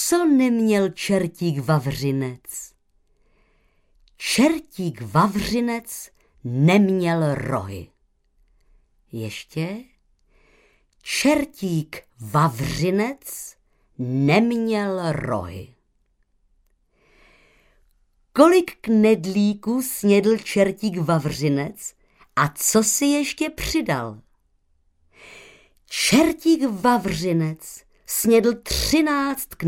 Co neměl čertík Vavřinec? Čertík Vavřinec neměl rohy. Ještě? Čertík Vavřinec neměl rohy. Kolik knedlíků snědl čertík Vavřinec a co si ještě přidal? Čertík Vavřinec snědl 13